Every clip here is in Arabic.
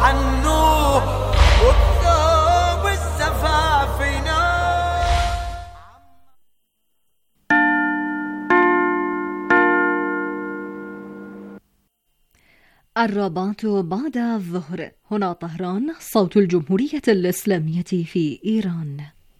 عنوه وبثوب الزفاف ينام. الرابعة بعد الظهر، هنا طهران، صوت الجمهورية الإسلامية في إيران.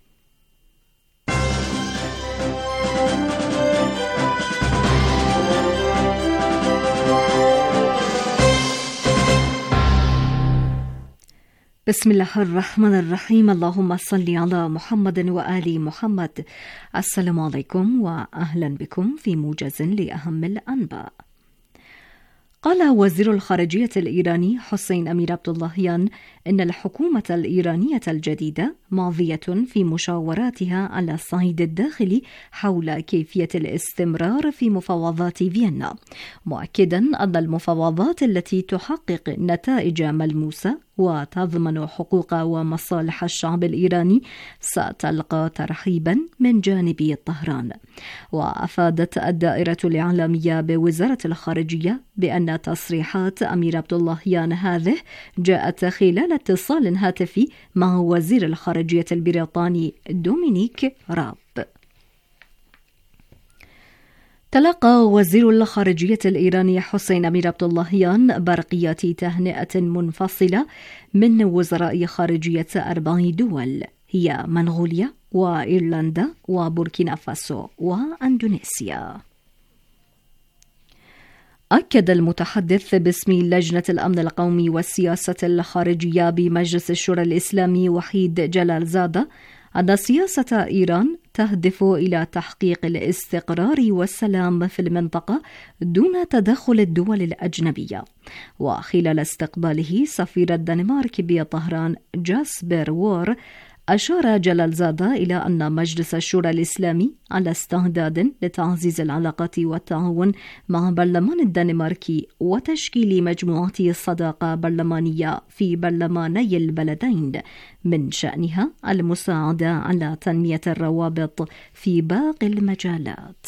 بسم الله الرحمن الرحيم. اللهم صل على محمد وآل محمد. السلام عليكم وأهلا بكم في موجز لأهم الأنباء. قال وزير الخارجية الإيراني حسين أمير عبداللهيان إن الحكومة الإيرانية الجديدة ماضية في مشاوراتها على الصعيد الداخلي حول كيفية الاستمرار في مفاوضات فيينا، مؤكدا أن المفاوضات التي تحقق نتائج ملموسة وتضمن حقوق ومصالح الشعب الإيراني ستلقى ترحيبا من جانب طهران. وأفادت الدائرة الإعلامية بوزارة الخارجية بأن تصريحات أمير عبداللهيان هذه جاءت خلال اتصال هاتفي مع وزير الخارجية البريطاني دومينيك راب. تلقى وزير الخارجية الإيراني حسين أمير عبداللهيان برقيات تهنئة منفصلة من وزراء خارجية 4 دول هي منغوليا وإيرلندا وبوركينا فاسو وأندونيسيا. أكد المتحدث باسم لجنة الأمن القومي والسياسة الخارجية بمجلس الشورى الإسلامي وحيد جلال زادة أن سياسة إيران تهدف إلى تحقيق الاستقرار والسلام في المنطقة دون تدخل الدول الأجنبية. وخلال استقباله سفير الدنمارك بطهران جاسبر وور، أشار جلال زادة إلى أن مجلس الشورى الإسلامي على استعداد لتعزيز العلاقات والتعاون مع برلمان الدنماركي وتشكيل مجموعة صداقة برلمانية في برلماني البلدين من شأنها المساعدة على تنمية الروابط في باقي المجالات.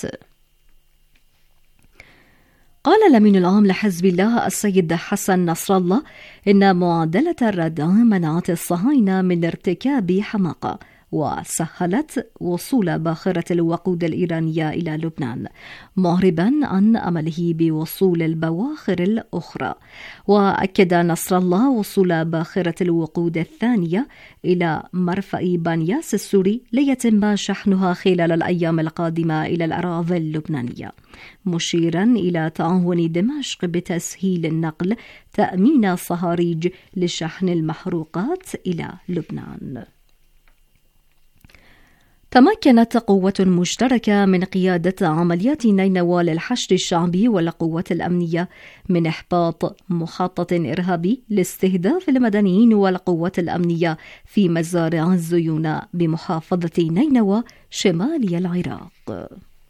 قال الأمين العام لحزب الله السيد حسن نصر الله إن معادلة الردع منعت الصهاينة من ارتكاب حماقة وسهلت وصول باخرة الوقود الإيرانية إلى لبنان، معربا عن أمله بوصول البواخر الأخرى. وأكد نصر الله وصول باخرة الوقود الثانية إلى مرفأ بانياس السوري ليتم شحنها خلال الأيام القادمة إلى الأراضي اللبنانية، مشيرا إلى تعاون دمشق بتسهيل النقل تأمين صهاريج لشحن المحروقات إلى لبنان. تمكنت قوة مشتركة من قيادة عمليات نينوى للحشد الشعبي والقوات الأمنية من إحباط مخطط إرهابي لاستهداف المدنيين والقوات الأمنية في مزارع الزيونة بمحافظة نينوى شمالي العراق.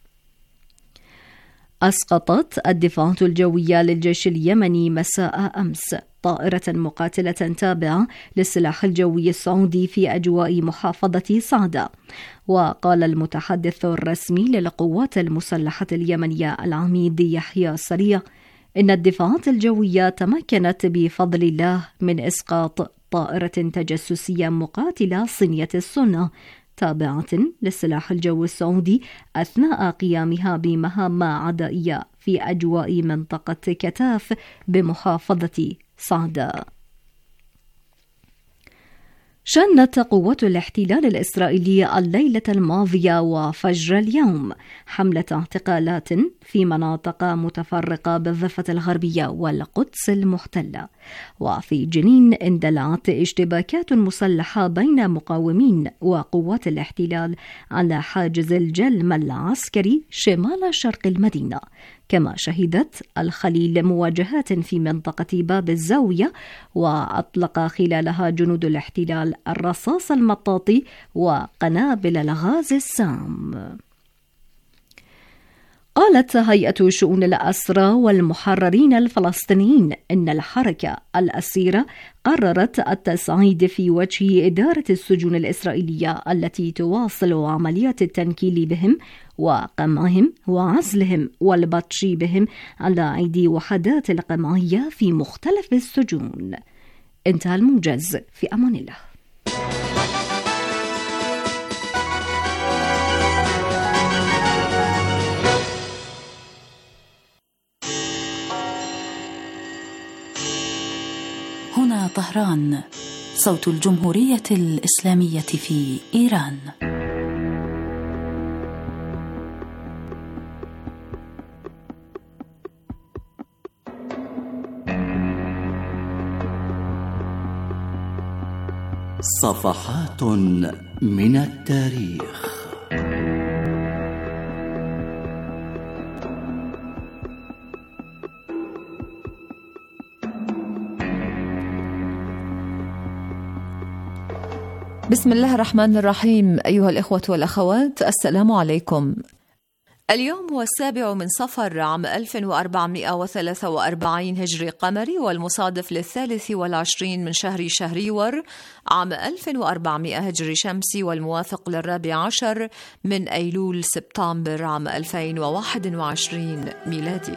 أسقطت الدفاعات الجوية للجيش اليمني مساء أمس طائرة مقاتلة تابعة للسلاح الجوي السعودي في أجواء محافظة صعدة. وقال المتحدث الرسمي للقوات المسلحة اليمنية العميد يحيى سريع إن الدفاعات الجوية تمكنت بفضل الله من إسقاط طائرة تجسسية مقاتلة صينية الصنع تابعة للسلاح الجوي السعودي أثناء قيامها بمهام عدائية في أجواء منطقة كتاف بمحافظة صعدة. شنت قوات الاحتلال الإسرائيلي الليلة الماضية وفجر اليوم حملة اعتقالات في مناطق متفرقة بالضفة الغربية والقدس المحتلة. وفي جنين اندلعت اشتباكات مسلحة بين مقاومين وقوات الاحتلال على حاجز الجلم العسكري شمال شرق المدينة. كما شهدت الخليل مواجهات في منطقة باب الزاوية، وأطلق خلالها جنود الاحتلال الرصاص المطاطي وقنابل الغاز السام. قالت هيئة شؤون الأسرى والمحررين الفلسطينيين إن الحركة الأسيرة قررت التصعيد في وجه إدارة السجون الإسرائيلية التي تواصل عمليات التنكيل بهم وقمعهم وعزلهم والبطش بهم على أيدي وحدات القمعية في مختلف السجون. انتهى الموجز. في أمان الله. هنا طهران، صوت الجمهورية الإسلامية في إيران. صفحات من التاريخ. بسم الله الرحمن الرحيم. أيها الإخوة والأخوات، السلام عليكم. اليوم هو 7 من صفر عام 1443 هجري قمري، والمصادف ل23 من شهر شهريور عام 1400 هجري شمسي، والموافق ل14 من أيلول سبتمبر عام 2021 ميلادي.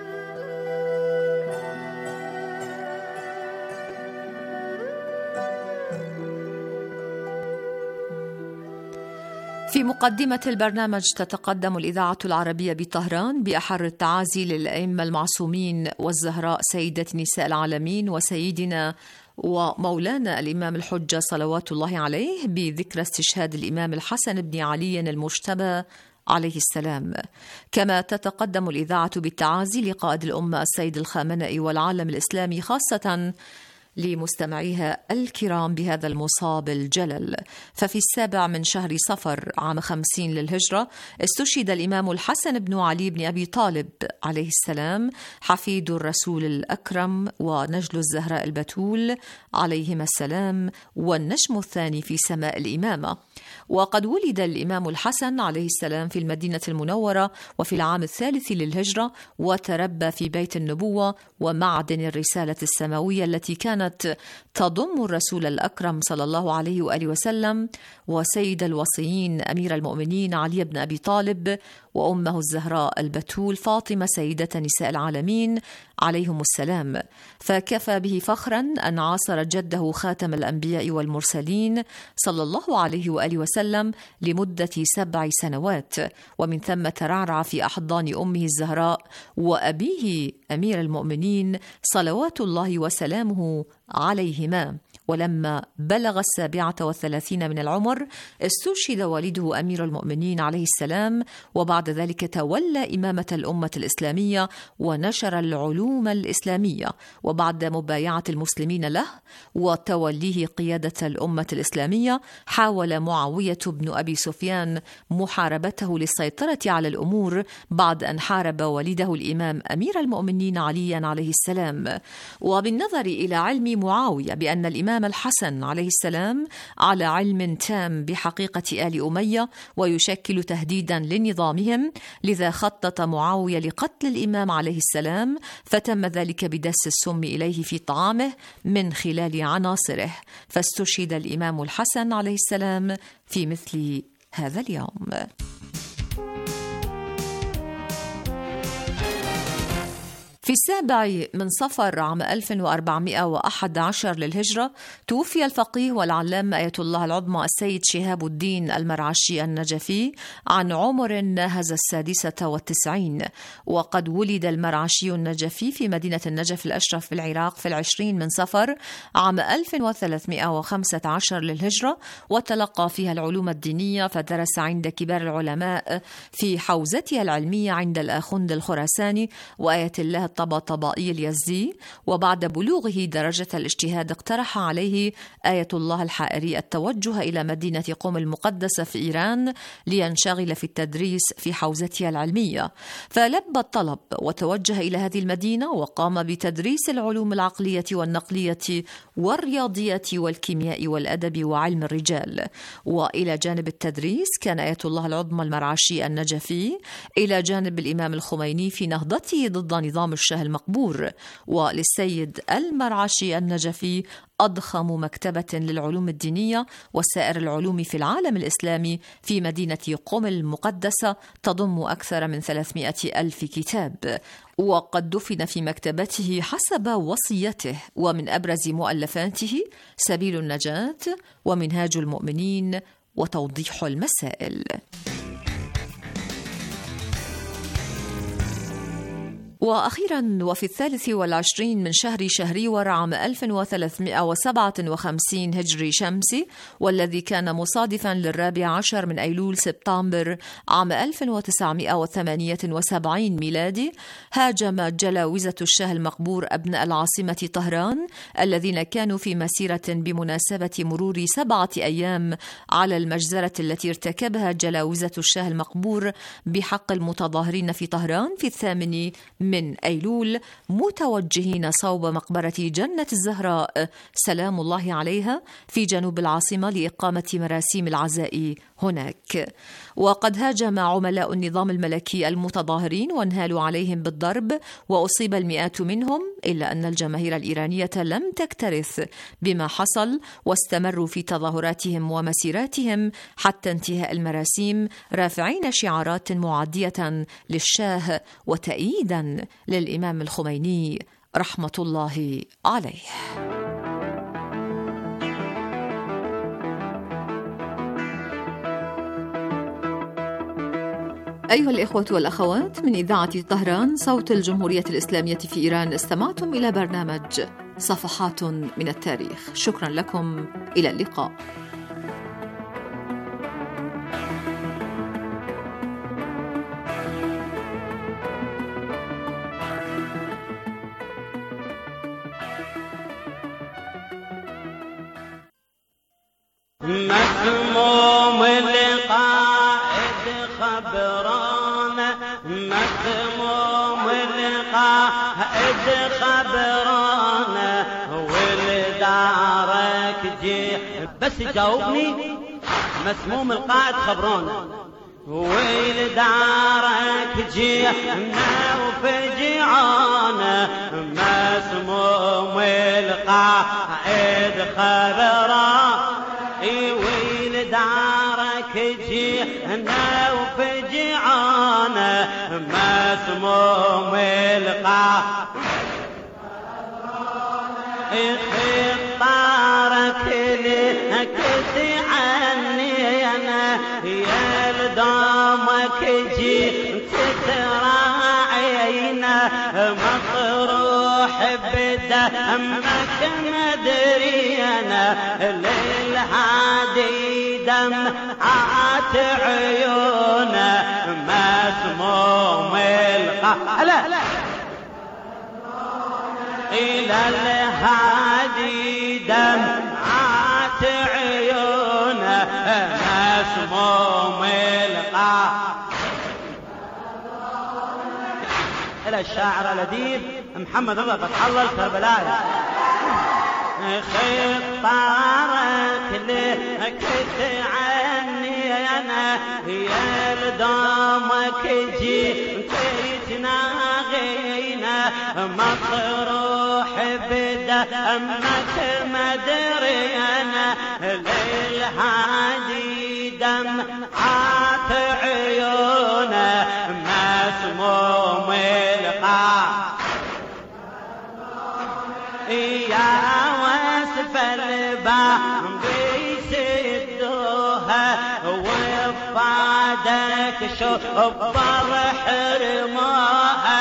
في مقدمة البرنامج تتقدم الإذاعة العربية بطهران بأحر التعازي للأئمة المعصومين والزهراء سيدة نساء العالمين وسيدنا ومولانا الإمام الحجة صلوات الله عليه، بذكرى استشهاد الإمام الحسن بن علي المجتبى عليه السلام. كما تتقدم الإذاعة بالتعازي لقائد الأمة السيد الخامنئي والعالم الإسلامي، خاصة لمستمعيها الكرام بهذا المصاب الجلل. ففي 7 من شهر صفر عام 50 للهجرة استشهد الإمام الحسن بن علي بن أبي طالب عليه السلام، حفيد الرسول الأكرم ونجل الزهراء البتول عليهما السلام، والنجم الثاني في سماء الإمامة. وقد ولد الإمام الحسن عليه السلام في المدينة المنورة وفي العام 3 للهجرة، وتربى في بيت النبوة ومعدن الرسالة السماوية التي كانت تضم الرسول الأكرم صلى الله عليه وآله وسلم وسيد الوصيين أمير المؤمنين علي بن أبي طالب وأمه الزهراء البتول فاطمة سيدة نساء العالمين عليهم السلام. فكفى به فخرا أن عاصر جده خاتم الأنبياء والمرسلين صلى الله عليه وآله وسلم لمدة 7 سنوات، ومن ثم ترعرع في أحضان أمه الزهراء وأبيه أمير المؤمنين صلوات الله وسلامه عليهما. ولما بلغ 37 من العمر استشهد والده أمير المؤمنين عليه السلام، وبعد ذلك تولى إمامة الأمة الإسلامية ونشر العلوم الإسلامية. وبعد مبايعة المسلمين له وتوليه قيادة الأمة الإسلامية، حاول معاوية بن أبي سفيان محاربته للسيطرة على الأمور بعد أن حارب والده الإمام أمير المؤمنين عليا عليه السلام. وبالنظر إلى علم معاوية بأن الإمام الحسن عليه السلام على علم تام بحقيقة آل أمية ويشكل تهديدا لنظامهم، لذا خطط معاوية لقتل الإمام عليه السلام، فتم ذلك بدس السم إليه في طعامه من خلال عناصره، فاستشهد الإمام الحسن عليه السلام في مثل هذا اليوم. في 7 من صفر عام 1411 للهجرة توفي الفقيه والعلامة آية الله العظمى السيد شهاب الدين المرعشي النجفي عن عمر ناهز 96. وقد ولد المرعشي النجفي في مدينة النجف الأشرف في العراق في 20 من صفر عام 1315 للهجرة، وتلقى فيها العلوم الدينية، فدرس عند كبار العلماء في حوزتها العلمية عند الآخند الخراساني وآية الله الطباطبائي اليزدي. وبعد بلوغه درجة الاجتهاد اقترح عليه آية الله الحائري التوجه إلى مدينة قم المقدسة في إيران لينشغل في التدريس في حوزتها العلمية، فلبى الطلب وتوجه إلى هذه المدينة وقام بتدريس العلوم العقلية والنقلية والرياضية والكيمياء والأدب وعلم الرجال. وإلى جانب التدريس كان آية الله العظمى المرعشي النجفي إلى جانب الإمام الخميني في نهضته ضد نظام الشاه المقبور. وللسيد المرعشي النجفي أضخم مكتبة للعلوم الدينية وسائر العلوم في العالم الإسلامي في مدينة قم المقدسة، تضم أكثر من 300,000 كتاب. وقد دفن في مكتبته حسب وصيته، ومن أبرز مؤلفاته سبيل النجاة ومنهاج المؤمنين وتوضيح المسائل. وأخيرا، وفي 23 من شهر شهريور عام 1357 هجري شمسي، والذي كان مصادفا لل14 من أيلول سبتمبر عام 1978 ميلادي، هاجم جلاوزة الشاه المقبور أبناء العاصمة طهران الذين كانوا في مسيرة بمناسبة مرور 7 أيام على المجزرة التي ارتكبها جلاوزة الشاه المقبور بحق المتظاهرين في طهران في 8 من أيلول، متوجهين صوب مقبرة جنة الزهراء سلام الله عليها في جنوب العاصمة لإقامة مراسيم العزاء هناك. وقد هاجم عملاء النظام الملكي المتظاهرين وانهالوا عليهم بالضرب، وأصيب المئات منهم، إلا أن الجماهير الإيرانية لم تكترث بما حصل، واستمروا في تظاهراتهم ومسيراتهم حتى انتهاء المراسيم، رافعين شعارات معادية للشاه وتأييدا للإمام الخميني رحمة الله عليه. أيها الإخوة والأخوات، من إذاعة طهران صوت الجمهورية الإسلامية في إيران، استمعتم إلى برنامج صفحات من التاريخ. شكرا لكم، إلى اللقاء. مسموم القائد خبرانا، مسموم القائد خبرانا، ولدارك جي بس جاوبني. مسموم القائد خبرانا ولدارك جينا وفجعانا، مسموم القائد خبرانا ولدارك جينا وفجعانا، مسموم القائد خطارك لك عني أنا، يا لدامك جيت تراعينا، مطروح بدمك مدري أنا، للهادي دمعات عيونا، مسموم القائد إلى الهادي دمعات عيونا، مسموم القائد. إلى الشاعر الأديب محمد رضا فتح الله الكربلائي. خطارك لك عني أنا، يا لدامك جيت تناغينا، مطروح بدمك مدري أنا، للهادي دمعات عيونا، مسموم القائد. يا واسف الباب بيسدوها، وفادك شبر حرماها،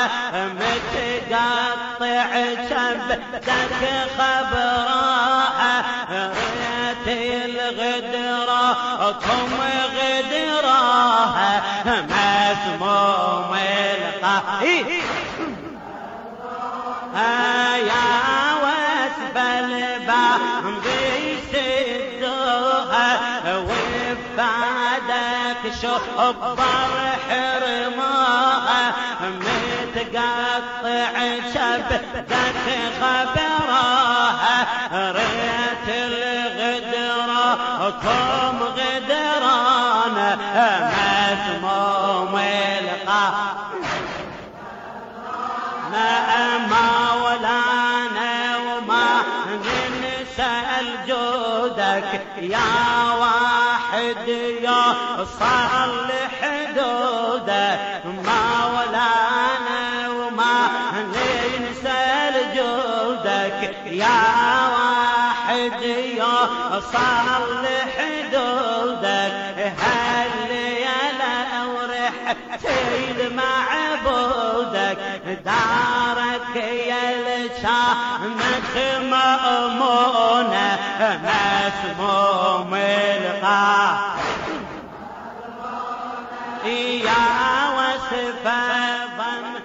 متقطع شبدك خبراها، ريت الغدرة كم غدراها، مسموم القائد. يا واسف الباب بيسدوها، وفادك شبر حرماها، متقطع شبدك خبراها، ريت الغدرة كم غدرانا، مسموم القائد. ما ولانا وما ننسى الجودك يا واحد يا صالح حدودك ما ولانا وما ننسى الجودك يا واحد يا صالح حدودك هل يا ورحت معبودك دارك يا لسانك مأمونة مسموم القاع يا وصفة ظن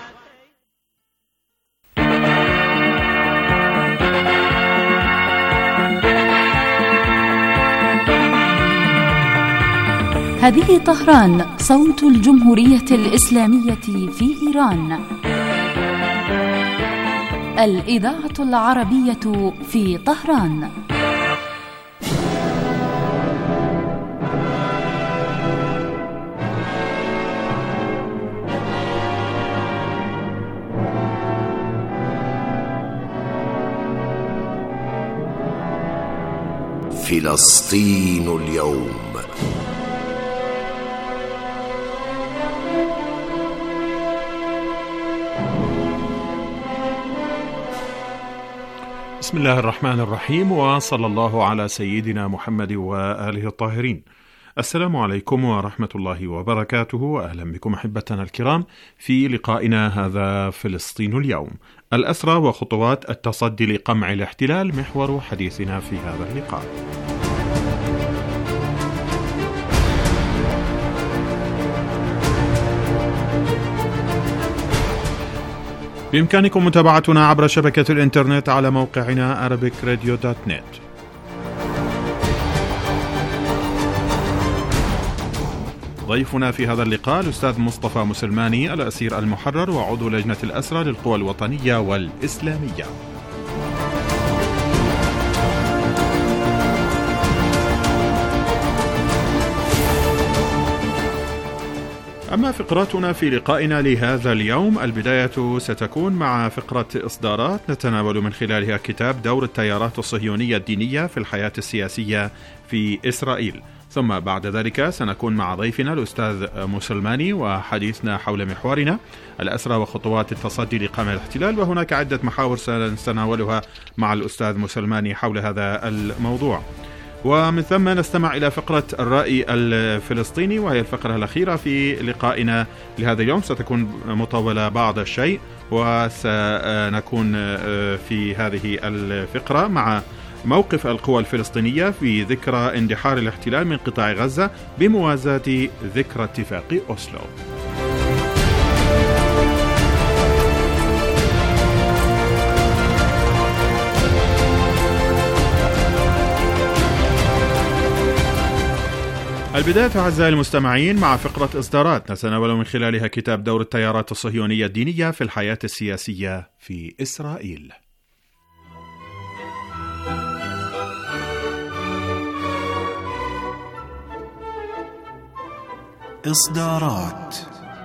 هذه طهران صوت الجمهورية الإسلامية في إيران. الإذاعة العربية في طهران. فلسطين اليوم. بسم الله الرحمن الرحيم، وصلى الله على سيدنا محمد وآله الطاهرين. السلام عليكم ورحمة الله وبركاته، وأهلا بكم أحبتنا الكرام في لقائنا هذا فلسطين اليوم. الأسرى وخطوات التصدي لقمع الاحتلال محور حديثنا في هذا اللقاء. بإمكانكم متابعتنا عبر شبكة الإنترنت على موقعنا arabicradio.net. ضيفنا في هذا اللقاء الأستاذ مصطفى مسلماني، الأسير المحرر وعضو لجنة الأسرى للقوى الوطنية والإسلامية. أما فقراتنا في لقائنا لهذا اليوم، البداية ستكون مع فقرة إصدارات نتناول من خلالها كتاب دور التيارات الصهيونية الدينية في الحياة السياسية في إسرائيل، ثم بعد ذلك سنكون مع ضيفنا الأستاذ مسلماني وحديثنا حول محورنا الأسرى وخطوات التصدي لقمع الاحتلال، وهناك عدة محاور سنتناولها مع الأستاذ مسلماني حول هذا الموضوع. ومن ثم نستمع إلى فقرة الرأي الفلسطيني، وهي الفقرة الأخيرة في لقائنا لهذا اليوم، ستكون مطولة بعض الشيء، وسنكون في هذه الفقرة مع موقف القوى الفلسطينية في ذكرى اندحار الاحتلال من قطاع غزة بموازاة ذكرى اتفاق أوسلو. البداية أعزائي المستمعين مع فقرة إصدارات نتناول من خلالها كتاب دور التيارات الصهيونية الدينية في الحياة السياسية في إسرائيل. إصدارات.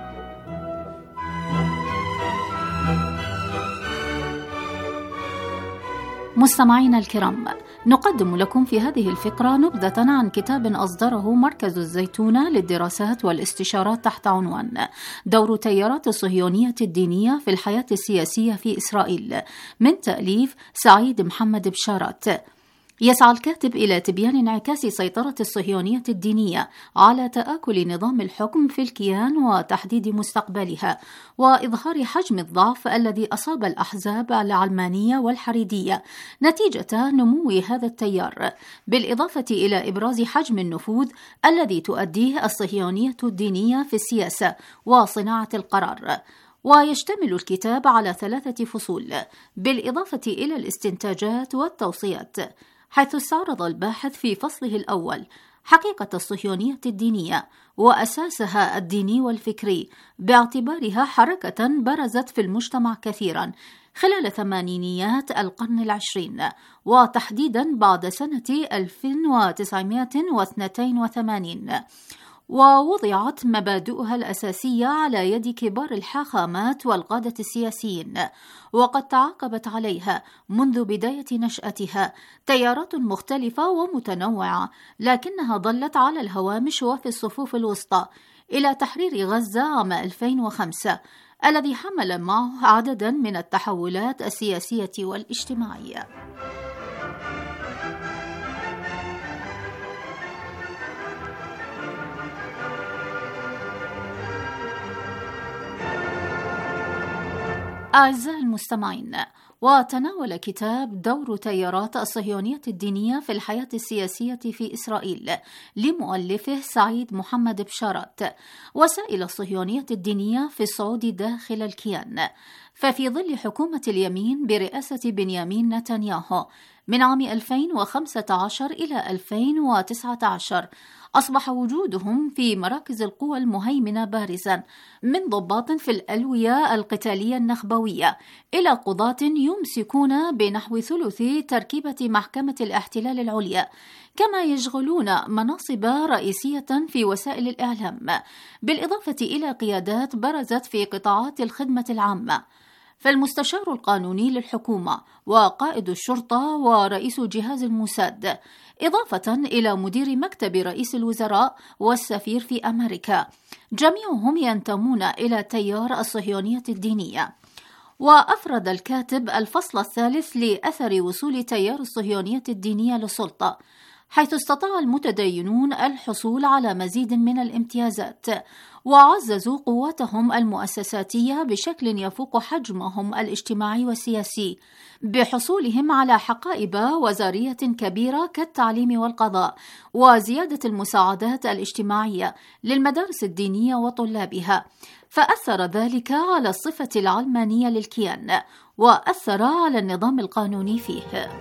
مستمعينا الكرام، نقدم لكم في هذه الفقرة نبذة عن كتاب أصدره مركز الزيتونة للدراسات والاستشارات تحت عنوان دور التيارات الصهيونية الدينية في الحياة السياسية في إسرائيل، من تأليف سعيد محمد بشارات. يسعى الكاتب إلى تبيان انعكاس سيطرة الصهيونية الدينية على تآكل نظام الحكم في الكيان وتحديد مستقبلها، وإظهار حجم الضعف الذي أصاب الأحزاب العلمانية والحريدية نتيجة نمو هذا التيار، بالإضافة إلى إبراز حجم النفوذ الذي تؤديه الصهيونية الدينية في السياسة وصناعة القرار. ويشتمل الكتاب على 3 فصول، بالإضافة إلى الاستنتاجات والتوصيات، حيث استعرض الباحث في فصله الأول حقيقة الصهيونية الدينية وأساسها الديني والفكري، باعتبارها حركة برزت في المجتمع كثيرا خلال ثمانينيات القرن العشرين، وتحديدا بعد سنة 1982، ووضعت مبادئها الأساسية على يد كبار الحاخامات والقادة السياسيين، وقد تعاقبت عليها منذ بداية نشأتها تيارات مختلفة ومتنوعة، لكنها ظلت على الهوامش وفي الصفوف الوسطى إلى تحرير غزة عام 2005 الذي حمل معه عددا من التحولات السياسية والاجتماعية. أعزائي المستمعين، وتناول كتاب دور تيارات الصهيونية الدينية في الحياة السياسية في إسرائيل لمؤلفه سعيد محمد بشارات وسائل الصهيونية الدينية في الصعود داخل الكيان، ففي ظل حكومة اليمين برئاسة بنيامين نتنياهو من عام 2015 إلى 2019 أصبح وجودهم في مراكز القوى المهيمنة بارزا، من ضباط في الألوية القتالية النخبوية إلى قضاة يمسكون بنحو ثلث تركيبة محكمة الاحتلال العليا، كما يشغلون مناصب رئيسية في وسائل الإعلام، بالإضافة إلى قيادات برزت في قطاعات الخدمة العامة. فالمستشار القانوني للحكومة وقائد الشرطة ورئيس جهاز الموساد، إضافة إلى مدير مكتب رئيس الوزراء والسفير في أمريكا، جميعهم ينتمون إلى تيار الصهيونية الدينية. وأفرد الكاتب الفصل الثالث لأثر وصول تيار الصهيونية الدينية للسلطة، حيث استطاع المتدينون الحصول على مزيد من الامتيازات، وعززوا قوتهم المؤسساتية بشكل يفوق حجمهم الاجتماعي والسياسي، بحصولهم على حقائب وزارية كبيرة كالتعليم والقضاء، وزيادة المساعدات الاجتماعية للمدارس الدينية وطلابها، فأثر ذلك على الصفة العلمانية للكيان، وأثر على النظام القانوني فيه.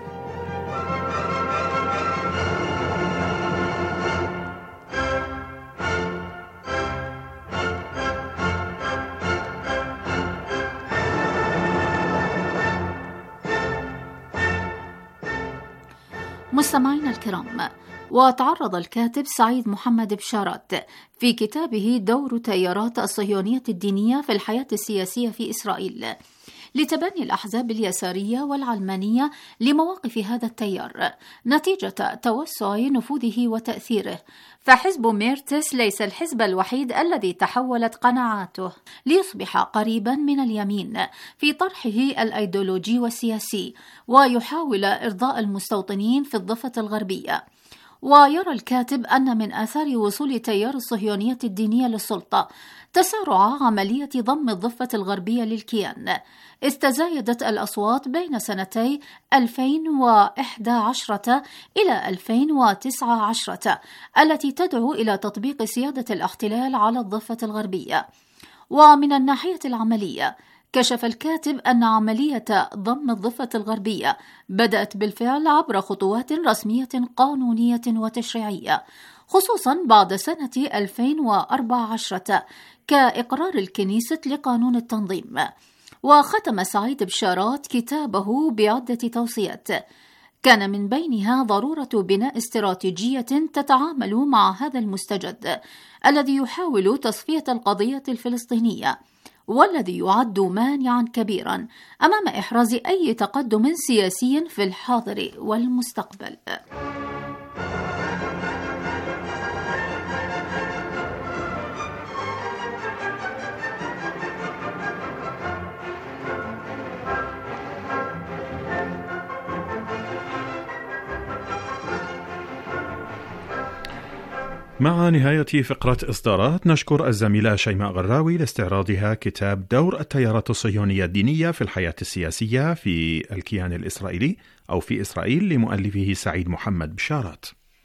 مستمعينا الكرام، وتعرض الكاتب سعيد محمد بشارات في كتابه دور تيارات الصهيونية الدينية في الحياة السياسية في إسرائيل لتبني الأحزاب اليسارية والعلمانية لمواقف هذا التيار نتيجة توسع نفوذه وتأثيره، فحزب ميرتس ليس الحزب الوحيد الذي تحولت قناعاته ليصبح قريبا من اليمين في طرحه الأيديولوجي والسياسي، ويحاول إرضاء المستوطنين في الضفة الغربية. ويرى الكاتب أن من آثار وصول تيار الصهيونية الدينية للسلطة تسارع عملية ضم الضفة الغربية للكيان، إذ تزايدت الأصوات بين سنتي 2011 إلى 2019 التي تدعو إلى تطبيق سيادة الاحتلال على الضفة الغربية. ومن الناحية العملية، كشف الكاتب أن عملية ضم الضفة الغربية بدأت بالفعل عبر خطوات رسمية قانونية وتشريعية، خصوصا بعد سنة 2014 كإقرار الكنيسة لقانون التنظيم. وختم سعيد بشارات كتابه بعدة توصيات كان من بينها ضرورة بناء استراتيجية تتعامل مع هذا المستجد الذي يحاول تصفية القضية الفلسطينية، والذي يعد مانعا كبيرا أمام إحراز أي تقدم سياسي في الحاضر والمستقبل. مع نهاية فقرة إصدارات نشكر الزميلة شيماء غراوي لاستعراضها كتاب دور التيارات الصهيونية الدينية في الحياة السياسية في الكيان الإسرائيلي أو في إسرائيل لمؤلفه سعيد محمد بشارات.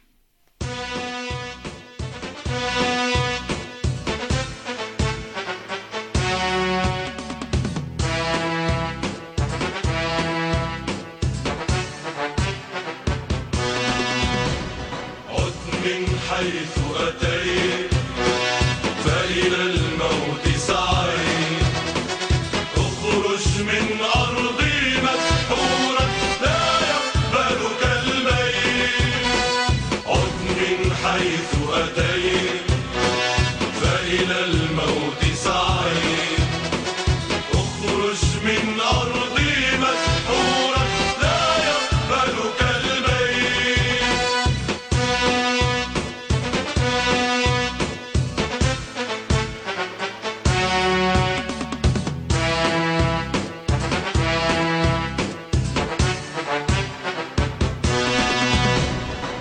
حيث أتيت فإلى الموت سعيت، اخرج من أرضي مسحورا لا يقبلك الميت. عد من حيث أتيت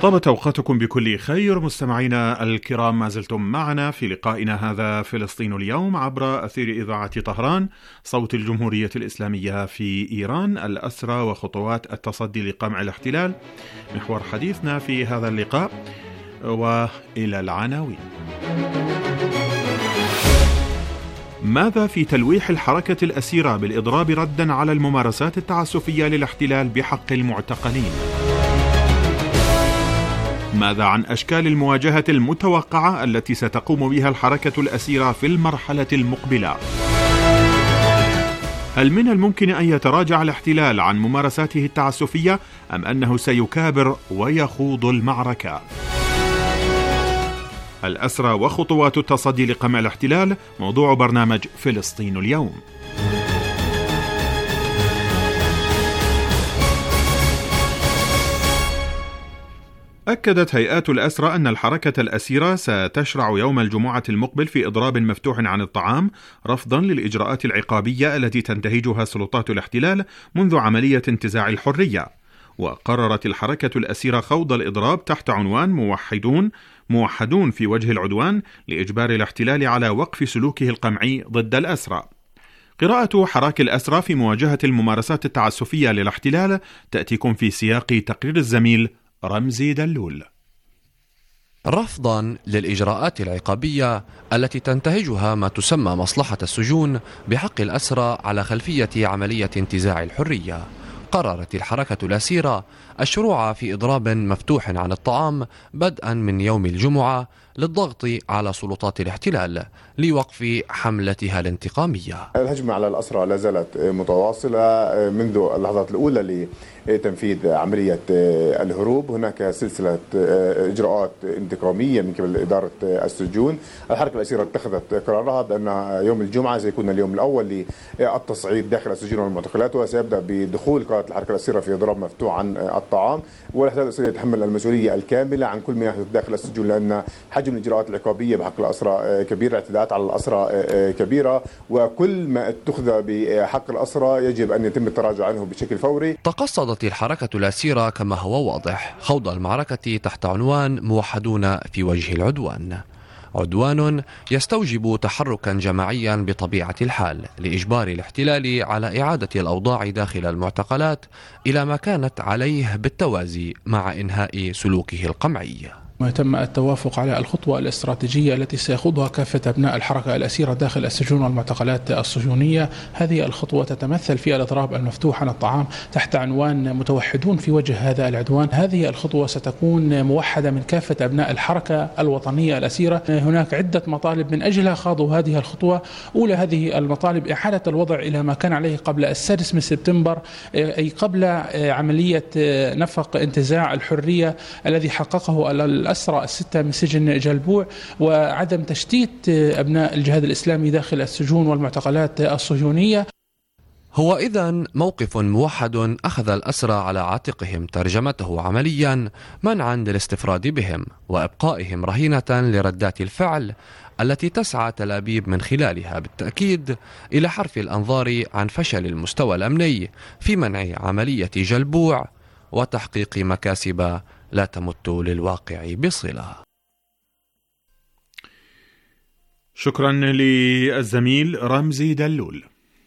طابت أوقاتكم بكل خير مستمعينا الكرام، ما زلتم معنا في لقائنا هذا فلسطين اليوم عبر أثير إذاعة طهران صوت الجمهورية الإسلامية في إيران، الأسرى وخطوات التصدي لقمع الاحتلال. محور حديثنا في هذا اللقاء وإلى العناوين. ماذا في تلويح الحركة الأسيرة بالإضراب ردا على الممارسات التعسفية للاحتلال بحق المعتقلين؟ ماذا عن أشكال المواجهة المتوقعة التي ستقوم بها الحركة الأسيرة في المرحلة المقبلة؟ هل من الممكن أن يتراجع الاحتلال عن ممارساته التعسفية أم أنه سيكابر ويخوض المعركة؟ الأسرى وخطوات التصدي لقمع الاحتلال موضوع برنامج فلسطين اليوم. أكدت هيئات الأسرى أن الحركة الأسيرة ستشرع يوم الجمعة المقبل في إضراب مفتوح عن الطعام رفضا للإجراءات العقابية التي تنتهجها سلطات الاحتلال منذ عملية انتزاع الحرية. وقررت الحركة الأسيرة خوض الإضراب تحت عنوان موحدون في وجه العدوان لإجبار الاحتلال على وقف سلوكه القمعي ضد الأسرى. قراءة حراك الأسرى في مواجهة الممارسات التعسفية للاحتلال تأتيكم في سياق تقرير الزميل رمزي دلول. رفضا للإجراءات العقابية التي تنتهجها ما تسمى مصلحة السجون بحق الأسرى على خلفية عملية انتزاع الحرية، قررت الحركة الأسيرة الشروع في إضراب مفتوح عن الطعام بدءا من يوم الجمعة للضغط على سلطات الاحتلال لوقف حملتها الانتقامية. الهجمة على الأسرى لا زالت متواصلة منذ اللحظات الأولى لتنفيذ عملية الهروب. هناك سلسلة إجراءات انتقامية من قبل إدارة السجون. الحركة الأسيرة اتخذت قرارها بأن يوم الجمعة سيكون اليوم الأول للتصعيد داخل السجون والمعتقلات، وسيبدأ بدخول قادة الحركة الأسيرة في إضراب مفتوح عن الطعام، والاحتلال الأسيري يتحمل المسؤولية الكاملة عن كل ما يحدث داخل السجون، لأن حجم الإجراءات العقابية بحق الأسرى كبير، الاعتداءات على الأسرى كبيرة، وكل ما اتخذ بحق الأسرى يجب أن يتم التراجع عنه بشكل فوري. تقصدت الحركة الأسيرة كما هو واضح خوض المعركة تحت عنوان موحدون في وجه العدوان، عدوان يستوجب تحركا جماعيا بطبيعة الحال لإجبار الاحتلال على إعادة الأوضاع داخل المعتقلات إلى ما كانت عليه بالتوازي مع إنهاء سلوكه القمعي. وتم التوافق على الخطوة الاستراتيجية التي سيخوضها كافة أبناء الحركة الأسيرة داخل السجون والمعتقلات الصهيونية. هذه الخطوة تتمثل في الإضراب المفتوح عن الطعام تحت عنوان متوحدون في وجه هذا العدوان. هذه الخطوة ستكون موحدة من كافة أبناء الحركة الوطنية الأسيرة. هناك عدة مطالب من أجلها خاضوا هذه الخطوة. أولى هذه المطالب إعادة الوضع إلى ما كان عليه قبل 6 سبتمبر، أي قبل عملية نفق انتزاع الحرية الذي حققه الأسرى 6 من سجن جلبوع، وعدم تشتيت أبناء الجهاد الإسلامي داخل السجون والمعتقلات الصهيونية. هو إذن موقف موحد أخذ الأسرى على عاتقهم ترجمته عمليا منعا للاستفراد بهم وإبقائهم رهينة لردات الفعل التي تسعى تل أبيب من خلالها بالتأكيد إلى حرف الأنظار عن فشل المستوى الأمني في منع عملية جلبوع وتحقيق مكاسب لا تمت للواقع بصلة. شكرا للزميل رمزي دلول.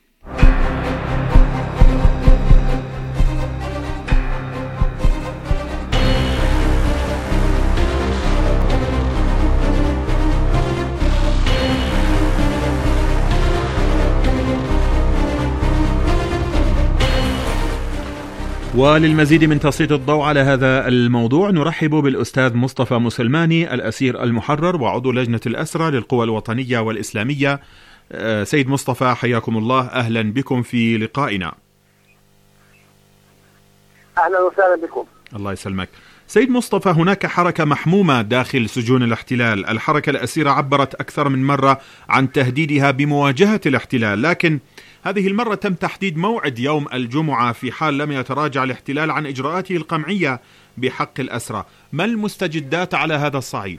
وللمزيد من تسليط الضوء على هذا الموضوع نرحب بالأستاذ مصطفى مسلماني، الأسير المحرر وعضو لجنة الأسرى للقوى الوطنية والإسلامية. سيد مصطفى حياكم الله، أهلا بكم في لقائنا. أهلا وسهلا بكم. الله يسلمك. سيد مصطفى، هناك حركة محمومة داخل سجون الاحتلال. الحركة الأسيرة عبرت أكثر من مرة عن تهديدها بمواجهة الاحتلال، لكن هذه المرة تم تحديد موعد يوم الجمعة في حال لم يتراجع الاحتلال عن إجراءاته القمعية بحق الأسرى. ما المستجدات على هذا الصعيد؟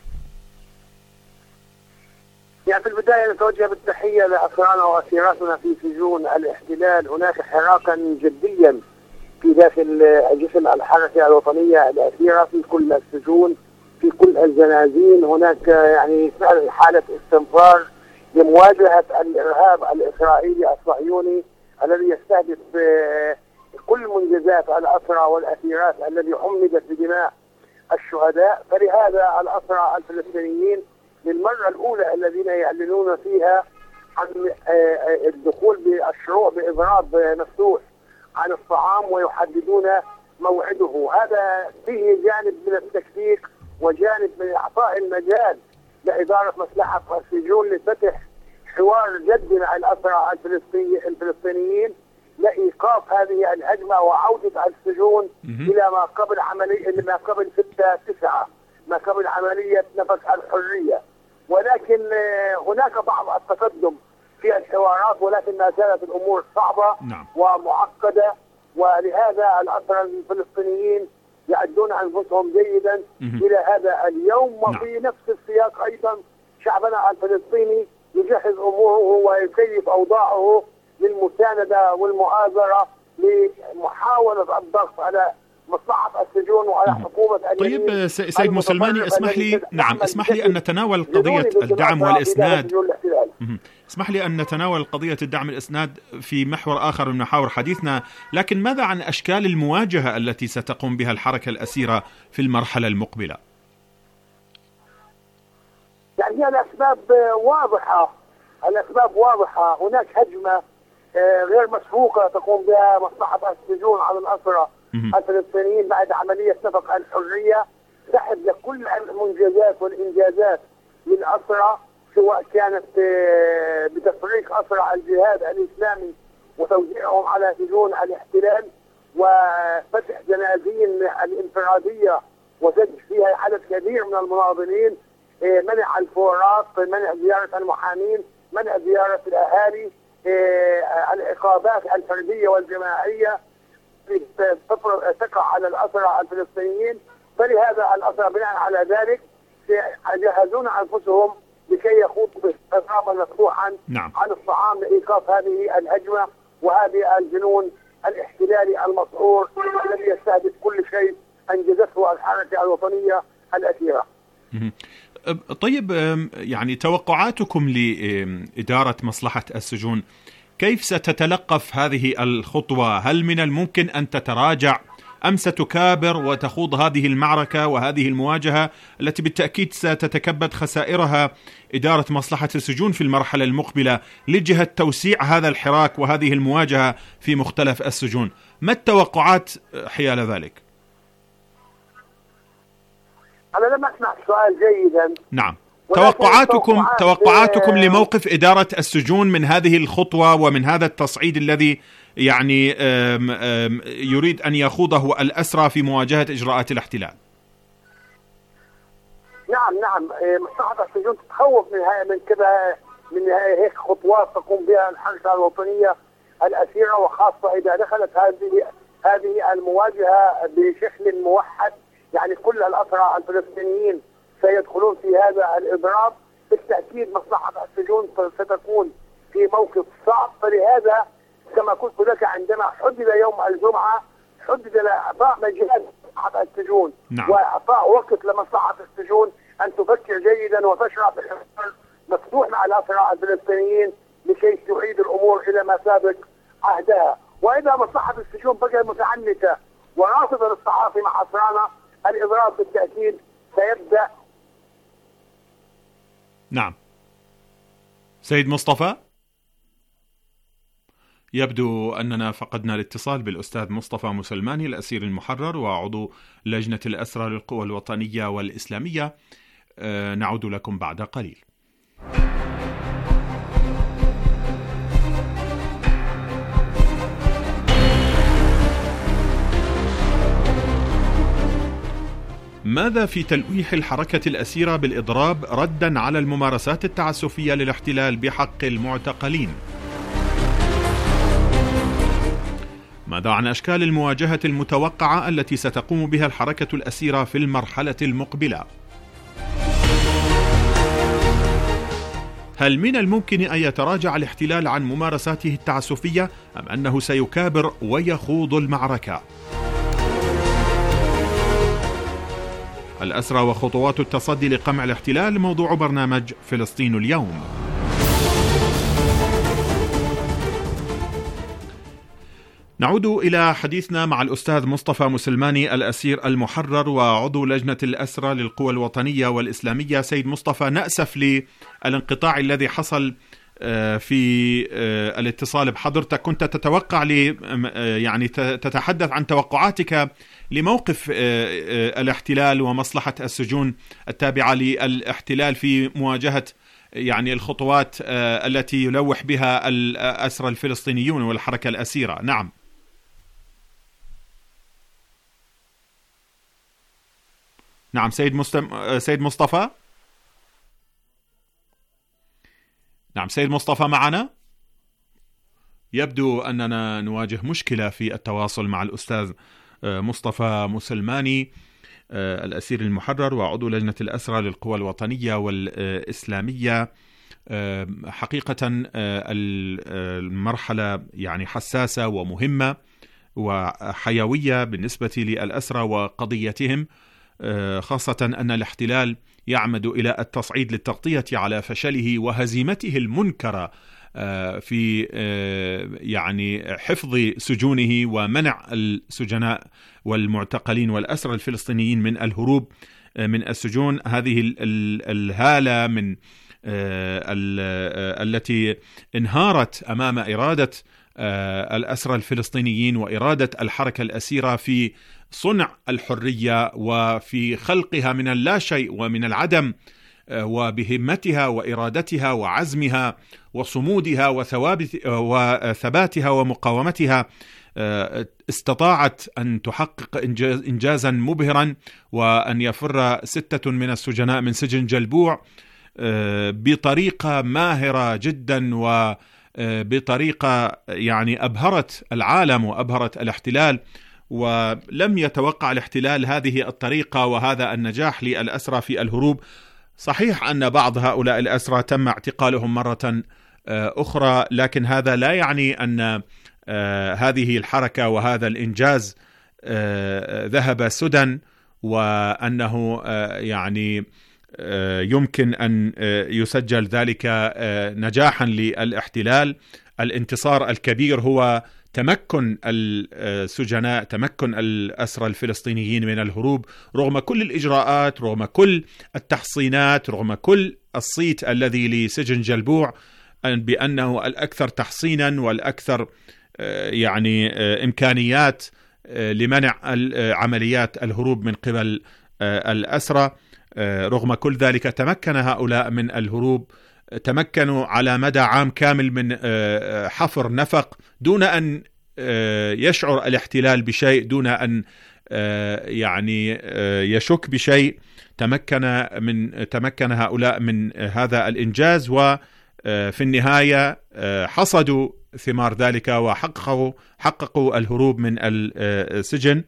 يعني في البداية نتوجه بالتحية لأسرانا وأسيراتنا في سجون الاحتلال. هناك حراكا جديا في داخل جسم الحركة الوطنية الأسيرة في كل السجون، في كل الزنازين. هناك يعني فعلا حالة استنفار لمواجهة الإرهاب الإسرائيلي الصهيوني الذي يستهدف كل منجزات الأسرى والأسيرات الذي حمدت بدماء الشهداء. فلهذا الأسرى الفلسطينيين للمرة الأولى الذين يعلنون فيها عن الدخول بالشروع بإضراب مفتوح عن الطعام ويحددون موعده. هذا فيه جانب من التكتيك وجانب من إعطاء المجال لإدارة مصلحة السجون لفتح حوار جد مع الأسرى الفلسطينيين لإيقاف هذه الهجمة وعودة السجون إلى ما قبل ما قبل 6/9، ما قبل عملية نفس الحرية. ولكن هناك بعض التقدم في الحوارات، ولكن ما زالت الأمور صعبة ومعقدة. ولهذا الأسرى الفلسطينيين يعدون أنفسهم جيدا إلى هذا اليوم. وفي نفس السياق أيضا شعبنا الفلسطيني يجهز أموره ويكيف أوضاعه للمساندة والمؤازرة لمحاولة الضغط على مصلحة السجون وعلى حكومة اليمين. طيب سيد مسلماني، اسمح لي أن نتناول قضية الدعم والإسناد. اسمح لي أن نتناول قضية الدعم والإسناد في محور آخر من محاور حديثنا، لكن ماذا عن أشكال المواجهة التي ستقوم بها الحركة الأسيرة في المرحلة المقبلة؟ يعني الأسباب واضحة. هناك هجمة غير مسبوقة تقوم بها مصلحة السجون على الأسرى الفلسطينيين بعد عملية نفق الحرية، سحب لكل المنجزات والإنجازات للأسرى، سواء كانت بتفريق أسرى الجهاد الإسلامي وتوزيعهم على سجون الاحتلال وفتح جنازين الانفرادية وسجل فيها عدد كبير من المناضلين، منع الفورات، منع زيارة المحامين، منع زيارة الأهالي، العقابات الفردية والجماعية تقع على الأسرى الفلسطينيين. فلهذا الأسرى بناء على ذلك يجهزون أنفسهم لكي يخوضوا إضرابا مفتوحا عن الطعام لإيقاف هذه الهجمة وهذه الجنون الاحتلالي المسعور الذي يستهدف كل شيء أنجزته الحركة الوطنية الأسيرة. طيب، يعني توقعاتكم لإدارة مصلحة السجون، كيف ستتلقف هذه الخطوة؟ هل من الممكن أن تتراجع أم ستكابر وتخوض هذه المعركة وهذه المواجهة التي بالتأكيد ستتكبد خسائرها إدارة مصلحة السجون في المرحلة المقبلة لجهة توسيع هذا الحراك وهذه المواجهة في مختلف السجون؟ ما التوقعات حيال ذلك؟ أنا لم أسمع السؤال جيدا. نعم، توقعاتكم لموقف إدارة السجون من هذه الخطوة ومن هذا التصعيد الذي يعني يريد أن يخوضه الأسرى في مواجهة إجراءات الاحتلال. نعم، مصلحة السجون تتخوف من كذا، من هيك خطوات تقوم بها الحركة الوطنية الأسيرة، وخاصة إذا دخلت هذه المواجهة بشكل موحد. يعني كل الأسرى الفلسطينيين سيدخلون في هذا الإضراب. بالتأكيد مصلحة السجون ستكون في موقف صعب. فلهذا كما قلت لك عندما حدد يوم الجمعة حدد لإعطاء مجال لمصلحة السجون وإعطاء وقت لمصلحة السجون أن تفكر جيدا وتشرع بحوار مفتوح مع الأسرى الفلسطينيين لكي تعيد الأمور إلى ما سابق عهدها. وإذا مصلحة السجون بقى متعنتة ورافضة للتعاطي مع أسرانا، الإضراب بالتأكيد سيبدأ. نعم. سيد مصطفى، يبدو أننا فقدنا الاتصال بالأستاذ مصطفى مسلماني الأسير المحرر وعضو لجنة الأسرى للقوى الوطنية والإسلامية. نعود لكم بعد قليل. ماذا في تلويح الحركة الأسيرة بالإضراب ردًا على الممارسات التعسفية للاحتلال بحق المعتقلين؟ ماذا عن أشكال المواجهة المتوقعة التي ستقوم بها الحركة الأسيرة في المرحلة المقبلة؟ هل من الممكن أن يتراجع الاحتلال عن ممارساته التعسفية أم أنه سيكابر ويخوض المعركة؟ الأسرى وخطوات التصدي لقمع الاحتلال موضوع برنامج فلسطين اليوم. نعود إلى حديثنا مع الأستاذ مصطفى مسلماني الأسير المحرر وعضو لجنة الأسرى للقوى الوطنية والإسلامية. سيد مصطفى، نأسف للانقطاع الذي حصل في الاتصال بحضرتك. كنت تتوقع يعني تتحدث عن توقعاتك لموقف الاحتلال ومصلحة السجون التابعة للاحتلال في مواجهة يعني الخطوات التي يلوح بها الأسرى الفلسطينيون والحركة الأسيرة. نعم. نعم سيد مصطفى. نعم سيد مصطفى معنا. يبدو أننا نواجه مشكلة في التواصل مع الأستاذ مصطفى مسلماني الأسير المحرر وعضو لجنة الأسرى للقوى الوطنية والإسلامية. حقيقة المرحلة يعني حساسة ومهمة وحيوية بالنسبة للأسرى وقضيتهم، خاصة أن الاحتلال يعمد إلى التصعيد للتغطية على فشله وهزيمته المنكرة في يعني حفظ سجونه ومنع السجناء والمعتقلين والأسرى الفلسطينيين من الهروب من السجون. هذه الهالة من التي انهارت أمام إرادة الأسرى الفلسطينيين وإرادة الحركة الأسيرة في صنع الحرية وفي خلقها من اللا شيء ومن العدم، وبهمتها وإرادتها وعزمها وصمودها وثباتها ومقاومتها استطاعت أن تحقق إنجازا مبهرا، وأن يفر 6 من السجناء من سجن جلبوع بطريقة ماهرة جدا وبطريقة يعني أبهرت العالم وأبهرت الاحتلال. ولم يتوقع الاحتلال هذه الطريقة وهذا النجاح للأسرى في الهروب. صحيح أن بعض هؤلاء الأسرى تم اعتقالهم مرة أخرى، لكن هذا لا يعني أن هذه الحركة وهذا الإنجاز ذهب سدى، وأنه يعني يمكن أن يسجل ذلك نجاحا للاحتلال. الانتصار الكبير هو تمكن السجناء، تمكن الأسرى الفلسطينيين من الهروب رغم كل الإجراءات، رغم كل التحصينات، رغم كل الصيت الذي لسجن جلبوع بأنه الأكثر تحصينا والأكثر يعني إمكانيات لمنع عمليات الهروب من قبل الأسرى. رغم كل ذلك تمكن هؤلاء من الهروب، تمكنوا على مدى عام كامل من حفر نفق دون أن يشعر الاحتلال بشيء، دون أن يعني يشك بشيء. تمكن هؤلاء من هذا الإنجاز، وفي النهاية حصدوا ثمار ذلك وحققوا الهروب من السجن.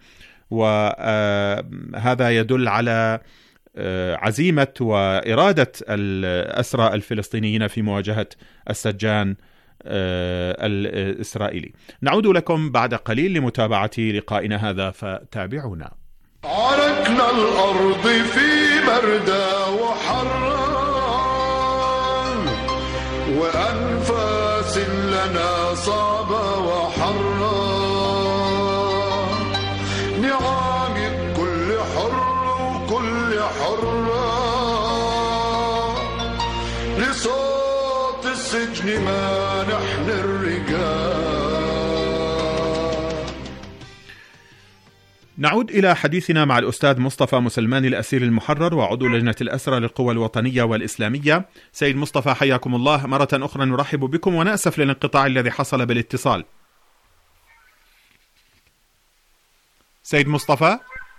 وهذا يدل على عزيمة وإرادة الأسرى الفلسطينيين في مواجهة السجان الإسرائيلي. نعود لكم بعد قليل لمتابعة لقائنا هذا، فتابعونا. عركنا الأرض في بردة وحرا وأنفاس لنا صعبة وحرا، نعاند كل حر وكل حرة، لصوت السجن ما نحن الرجال. نعود إلى حديثنا مع الأستاذ مصطفى مسلماني الأسير المحرر وعضو لجنة الأسرى للقوى الوطنية والإسلامية. سيد مصطفى حياكم الله مرة أخرى، نرحب بكم ونأسف للانقطاع الذي حصل بالاتصال. سيد مصطفى،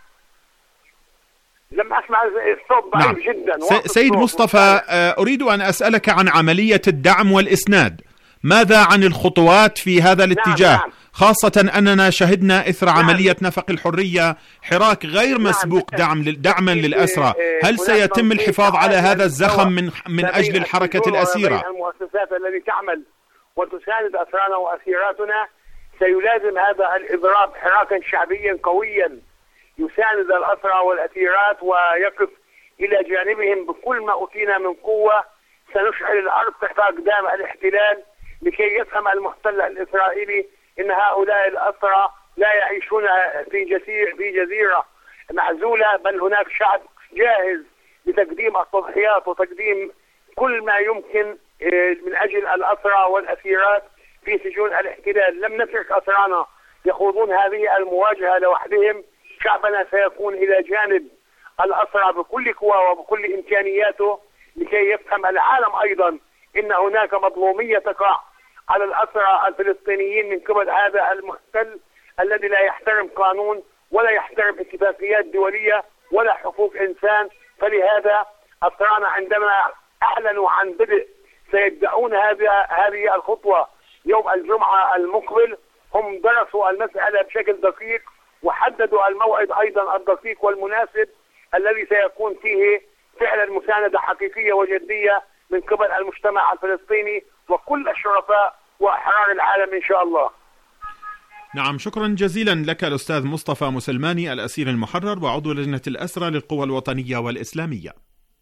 لم أسمع الصوت ضعيف جدا. سيد مصطفى، أريد أن أسألك عن عملية الدعم والإسناد. ماذا عن الخطوات في هذا الاتجاه؟ نعم. خاصة أننا شهدنا إثر عملية نفق الحرية حراك غير مسبوق دعما للأسرى. هل سيتم الحفاظ على هذا الزخم من أجل الحركة الأسيرة؟ المؤسسات التي تعمل وتساند أسرانا وأسيراتنا سيلازم هذا الإضراب حراكا شعبيا قويا يساند الأسرى والأسيرات ويقف إلى جانبهم بكل ما أوتينا من قوة. سنشعل الأرض تحت أقدام الاحتلال لكي يفهم المحتل الإسرائيلي أن هؤلاء الأسرى لا يعيشون في جزيرة معزولة، بل هناك شعب جاهز لتقديم التضحيات وتقديم كل ما يمكن من أجل الأسرى والأسيرات في سجون الاحتلال. لم نترك أسرانا يخوضون هذه المواجهة لوحدهم. شعبنا سيكون إلى جانب الأسرى بكل قوة وبكل إمكانياته لكي يفهم العالم أيضا إن هناك مظلومية تقع على الأسرى الفلسطينيين من قبل هذا المحتل الذي لا يحترم قانون ولا يحترم اتفاقيات دولية ولا حقوق إنسان. فلهذا أسرانا عندما أعلنوا عن بدء سيبدأون هذه الخطوة يوم الجمعة المقبل، هم درسوا المسألة بشكل دقيق وحددوا الموعد أيضا الدقيق والمناسب الذي سيكون فيه فعلا مساندة حقيقية وجدية من قبل المجتمع الفلسطيني وكل الشرفاء وأحرار العالم إن شاء الله. نعم، شكرا جزيلا لك الأستاذ مصطفى مسلماني، الأسير المحرر وعضو لجنة الأسرى للقوى الوطنية والإسلامية.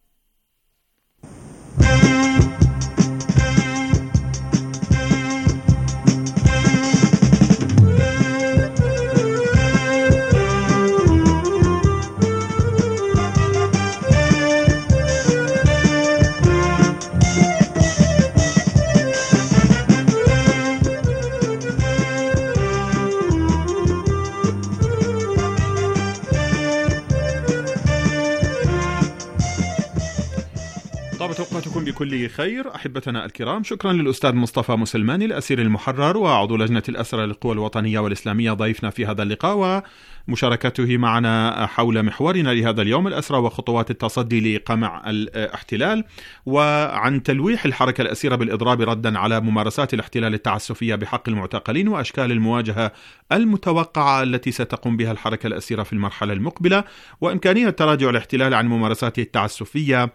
أوقاتكم بكل خير أحبتنا الكرام. شكرا للأستاذ مصطفى مسلماني الأسير المحرر وعضو لجنة الأسرى للقوى الوطنية والإسلامية ضيفنا في هذا اللقاء ومشاركته معنا حول محورنا لهذا اليوم الأسرى وخطوات التصدي لقمع الاحتلال، وعن تلويح الحركة الأسيرة بالإضراب ردا على ممارسات الاحتلال التعسفية بحق المعتقلين وأشكال المواجهة المتوقعة التي ستقوم بها الحركة الأسيرة في المرحلة المقبلة، وإمكانية تراجع الاحتلال عن ممارساته التعسفية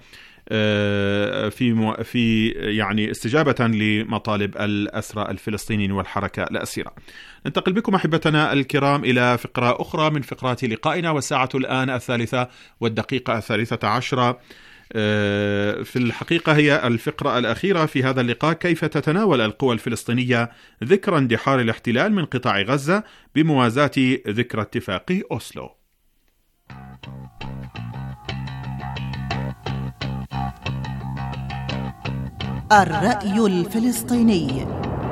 في يعني استجابة لمطالب الأسرى الفلسطينيين والحركة الأسيرة. ننتقل بكم أحبتنا الكرام إلى فقرة أخرى من فقرات لقائنا، والساعة الآن 3:13. في الحقيقة هي الفقرة الأخيرة في هذا اللقاء. كيف تتناول القوى الفلسطينية ذكرى اندحار الاحتلال من قطاع غزة بموازاة ذكرى اتفاق أوسلو؟ الرأي الفلسطيني.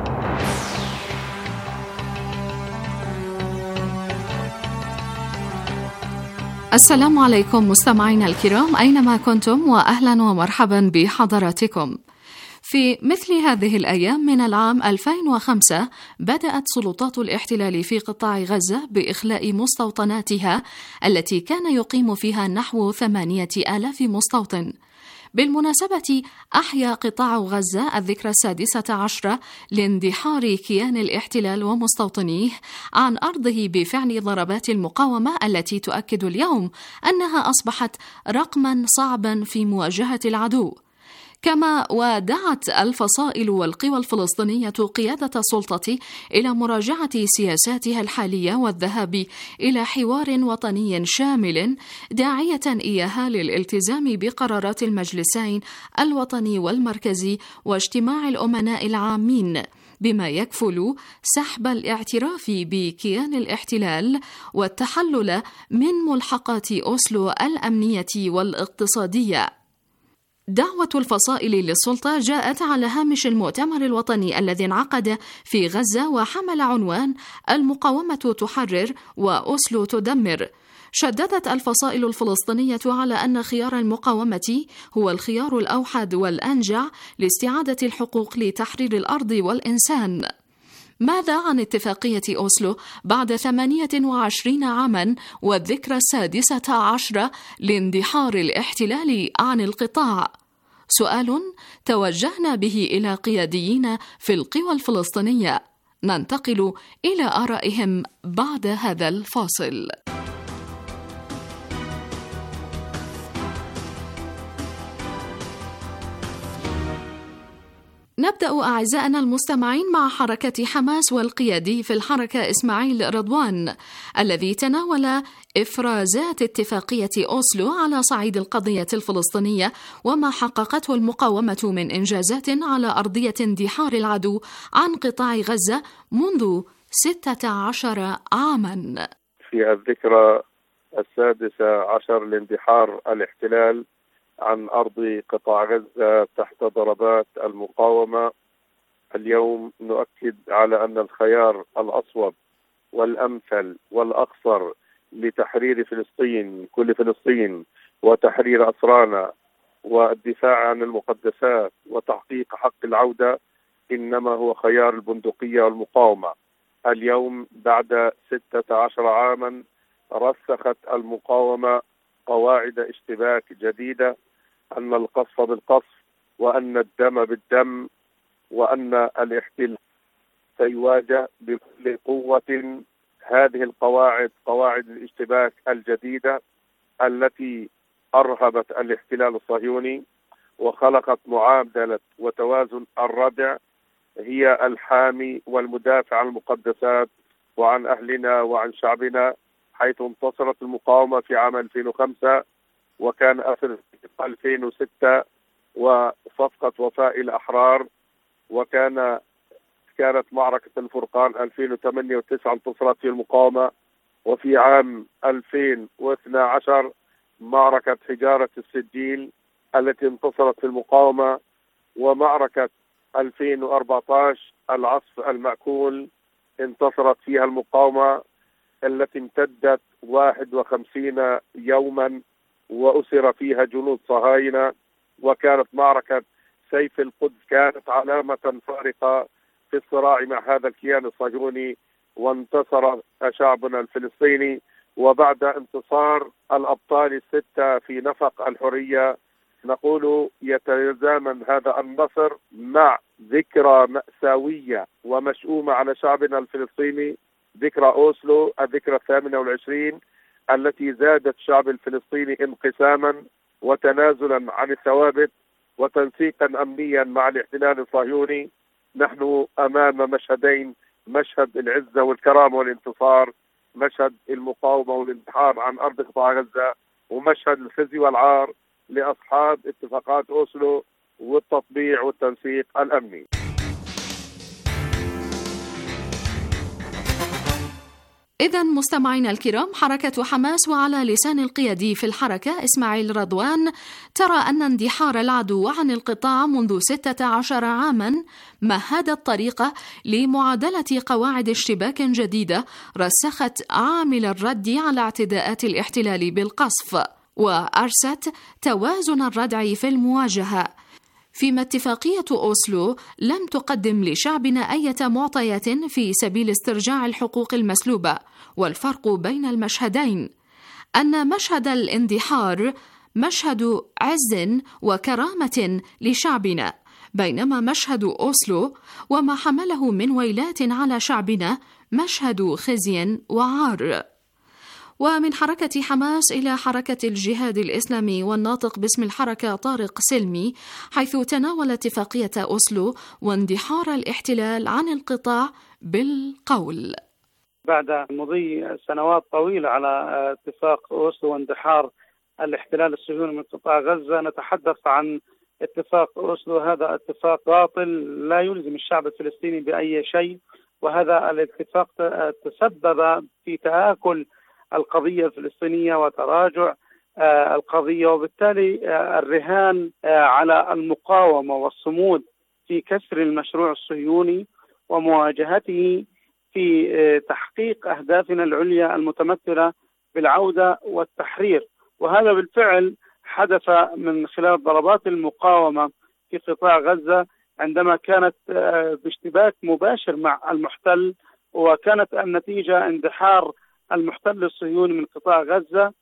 السلام عليكم مستمعينا الكرام أينما كنتم، وأهلا ومرحبا بحضراتكم. في مثل هذه الأيام من العام 2005 بدأت سلطات الاحتلال في قطاع غزة بإخلاء مستوطناتها التي كان يقيم فيها نحو 8,000 مستوطن. بالمناسبة أحيا قطاع غزة الذكرى 16 لاندحار كيان الاحتلال ومستوطنيه عن أرضه بفعل ضربات المقاومة التي تؤكد اليوم أنها أصبحت رقما صعبا في مواجهة العدو. كما ودعت الفصائل والقوى الفلسطينية قيادة السلطة إلى مراجعة سياساتها الحالية والذهاب إلى حوار وطني شامل، داعية إياها للالتزام بقرارات المجلسين الوطني والمركزي واجتماع الأمناء العامين، بما يكفل سحب الاعتراف بكيان الاحتلال والتحلل من ملحقات أوسلو الأمنية والاقتصادية. دعوة الفصائل للسلطة جاءت على هامش المؤتمر الوطني الذي انعقد في غزة وحمل عنوان المقاومة تحرر وأوسلو تدمر. شددت الفصائل الفلسطينية على أن خيار المقاومة هو الخيار الأوحد والأنجع لاستعادة الحقوق لتحرير الأرض والإنسان. ماذا عن اتفاقية أوسلو بعد 28 عاما والذكرى 16 لاندحار الاحتلال عن القطاع؟ سؤال توجهنا به إلى قياديين في القوى الفلسطينية. ننتقل إلى آرائهم بعد هذا الفاصل. نبدأ أعزائنا المستمعين مع حركة حماس والقيادي في الحركة إسماعيل رضوان الذي تناول إفرازات اتفاقية أوسلو على صعيد القضية الفلسطينية وما حققته المقاومة من إنجازات على أرضية اندحار العدو عن قطاع غزة منذ 16 عاما. في الذكرى 16 لاندحار الاحتلال عن أرض قطاع غزة تحت ضربات المقاومة، اليوم نؤكد على أن الخيار الأصوب والأمثل والأقصر لتحرير فلسطين، كل فلسطين، وتحرير أسرانا والدفاع عن المقدسات وتحقيق حق العودة إنما هو خيار البندقية والمقاومة. اليوم بعد 16 عاما رسخت المقاومة قواعد اشتباك جديدة، أن القصف بالقصف وأن الدم بالدم وأن الاحتلال سيواجه بكل قوة. هذه القواعد قواعد الاشتباك الجديدة التي أرهبت الاحتلال الصهيوني وخلقت معادلة وتوازن الردع، هي الحامي والمدافع عن المقدسات وعن أهلنا وعن شعبنا، حيث انتصرت المقاومة في عام 2005 وكان أثر 2006 وصفقة وفاء الأحرار، كانت معركة الفرقان 2008 و9 انتصرت في المقاومة، وفي عام 2012 معركة حجارة السجيل التي انتصرت في المقاومة، ومعركة 2014 العصف المأكول انتصرت فيها المقاومة التي امتدت 51 يوما وأسر فيها جنود صهاينة. وكانت معركة سيف القدس كانت علامة فارقة في الصراع مع هذا الكيان الصهيوني، وانتصر شعبنا الفلسطيني. وبعد انتصار الأبطال الستة في نفق الحرية نقول يتزامن هذا النصر مع ذكرى مأساوية ومشؤومة على شعبنا الفلسطيني، ذكرى أوسلو الذكرى 28 التي زادت الشعب الفلسطيني انقساما وتنازلا عن الثوابت وتنسيقا أمنيا مع الاحتلال الصهيوني. نحن أمام مشهدين، مشهد العزة والكرامة والانتصار، مشهد المقاومة والاندحار عن أرض قطاع غزة، ومشهد الخزي والعار لأصحاب اتفاقات أوسلو والتطبيع والتنسيق الأمني. إذن مستمعينا الكرام، حركة حماس وعلى لسان القيادي في الحركة إسماعيل رضوان ترى أن اندحار العدو عن القطاع منذ 16 عاما مهد الطريق لمعادلة قواعد اشتباك جديدة رسخت عامل الرد على اعتداءات الاحتلال بالقصف وأرست توازن الردع في المواجهة، فيما اتفاقية أوسلو لم تقدم لشعبنا أي معطيات في سبيل استرجاع الحقوق المسلوبة. والفرق بين المشهدين أن مشهد الاندحار مشهد عز وكرامة لشعبنا، بينما مشهد أوسلو وما حمله من ويلات على شعبنا مشهد خزي وعار. ومن حركة حماس إلى حركة الجهاد الإسلامي والناطق باسم الحركة طارق سلمي، حيث تناول اتفاقية أوسلو واندحار الاحتلال عن القطاع بالقول: بعد مضي سنوات طويلة على اتفاق أوسلو واندحار الاحتلال الصهيوني من قطاع غزة، نتحدث عن اتفاق أوسلو. هذا اتفاق باطل لا يلزم الشعب الفلسطيني بأي شيء، وهذا الاتفاق تسبب في تآكل القضية الفلسطينية وتراجع القضية، وبالتالي الرهان على المقاومة والصمود في كسر المشروع الصهيوني ومواجهته في تحقيق أهدافنا العليا المتمثلة بالعودة والتحرير. وهذا بالفعل حدث من خلال ضربات المقاومة في قطاع غزة عندما كانت باشتباك مباشر مع المحتل، وكانت النتيجة اندحار المحتل الصهيوني من قطاع غزة،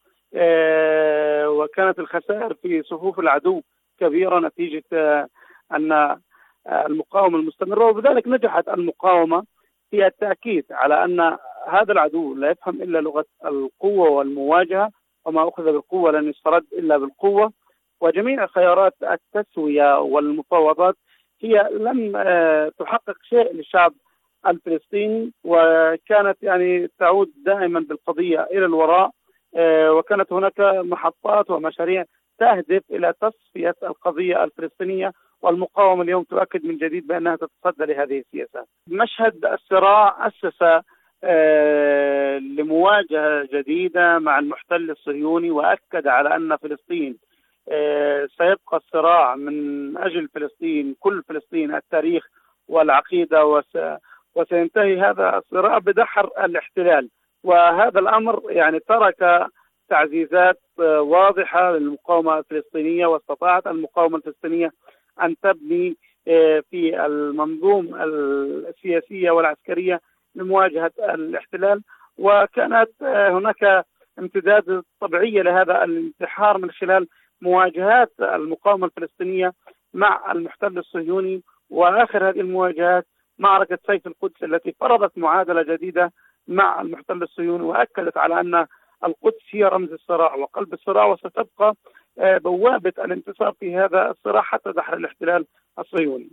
وكانت الخسائر في صفوف العدو كبيرة نتيجة أن المقاومة المستمرة. وبذلك نجحت المقاومة هي التأكيد على أن هذا العدو لا يفهم إلا لغة القوة والمواجهة، وما أخذ بالقوة لن يسترد إلا بالقوة. وجميع خيارات التسوية والمفاوضات هي لم تحقق شيء للشعب الفلسطيني، وكانت يعني تعود دائما بالقضية إلى الوراء، وكانت هناك محطات ومشاريع تهدف إلى تصفية القضية الفلسطينية، والمقاومة اليوم تؤكد من جديد بأنها تتصدى لهذه السياسات. مشهد الصراع أسس لمواجهة جديدة مع المحتل الصهيوني، وأكد على أن فلسطين سيبقى الصراع من أجل فلسطين، كل فلسطين، التاريخ والعقيدة، وسينتهي هذا الصراع بدحر الاحتلال. وهذا الأمر يعني ترك تعزيزات واضحة للمقاومة الفلسطينية، واستطاعت المقاومة الفلسطينية أن تبني في المنظومة السياسية والعسكرية لمواجهة الاحتلال. وكانت هناك امتداد طبيعي لهذا الانتحار من خلال مواجهات المقاومة الفلسطينية مع المحتل الصهيوني، وآخر هذه المواجهات معركة سيف القدس التي فرضت معادلة جديدة مع المحتل الصهيوني، وأكدت على أن القدس هي رمز الصراع وقلب الصراع، وستبقى بوابة الانتصار في هذا الصراع حتى دحر الاحتلال الصهيوني.